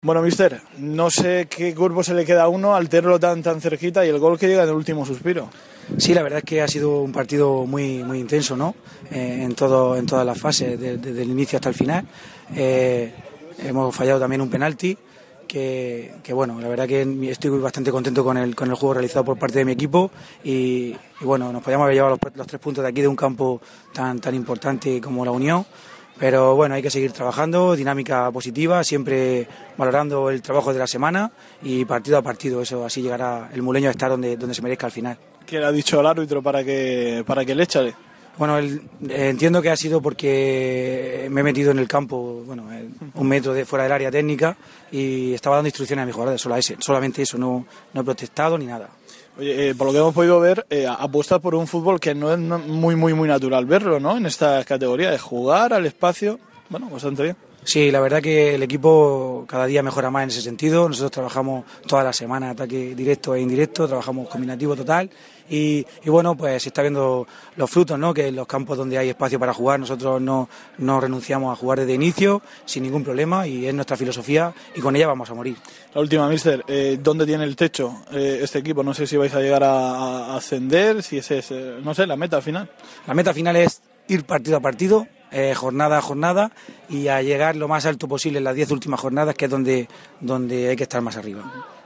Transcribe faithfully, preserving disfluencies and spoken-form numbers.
Bueno, mister, no sé qué cuerpo se le queda a uno al tenerlo tan tan cerquita y el gol que llega en el último suspiro. Sí, la verdad es que ha sido un partido muy muy intenso, ¿no? Eh, en todo en todas las fases, de, de, desde el inicio hasta el final. Eh, hemos fallado también un penalti, que, que bueno, la verdad que estoy bastante contento con el con el juego realizado por parte de mi equipo y, y bueno, nos podíamos haber llevado los, los tres puntos de aquí de un campo tan tan importante como la Unión. Pero bueno, hay que seguir trabajando, dinámica positiva, siempre valorando el trabajo de la semana y partido a partido, eso así llegará el Muleño a estar donde, donde se merezca al final. ¿Qué le ha dicho el árbitro para que, para que le échale? Bueno, el, eh, entiendo que ha sido porque me he metido en el campo, bueno, eh, un metro de fuera del área técnica y estaba dando instrucciones a mi jugador, solo ese, solamente eso, no, no he protestado ni nada. Oye, eh, por lo que hemos podido ver, eh, apuestas por un fútbol que no es muy, muy, muy natural verlo, ¿no? En esta categoría de jugar al espacio, bueno, bastante bien. Sí, la verdad que el equipo cada día mejora más en ese sentido. Nosotros trabajamos toda la semana ataque directo e indirecto, trabajamos combinativo total y, y bueno, pues se está viendo los frutos, ¿no? Que en los campos donde hay espacio para jugar nosotros no, no renunciamos a jugar desde inicio sin ningún problema y es nuestra filosofía y con ella vamos a morir. La última, mister, eh, ¿dónde tiene el techo eh, este equipo? No sé si vais a llegar a, a ascender, si ese es, eh, no sé, la meta final. La meta final es ir partido a partido, Eh, jornada a jornada y a llegar lo más alto posible en las diez últimas jornadas, que es donde, donde hay que estar más arriba.